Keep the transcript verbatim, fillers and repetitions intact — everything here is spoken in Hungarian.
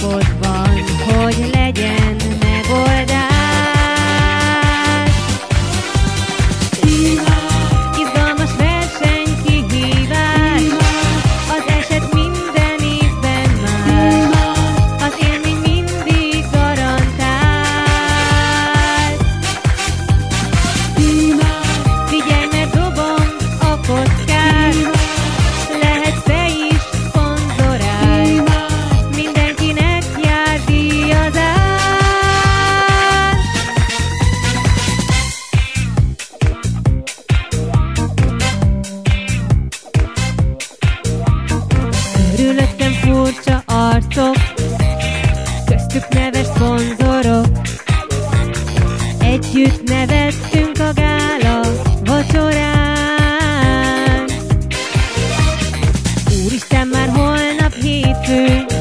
titkod van, hogy legyen megoldás. Izgalmas verseny, kihívás, az eset minden évben más, az élmény mindig garantált. Figyelj, mert dobom a kockát, lehet te is szponzorál, mindenkinek jár díjazás. Körülöttem furcsa arcok, köztük neves szponzorok, együtt nevettünk a gála vacsorán. Úristen, már holnap hétfő,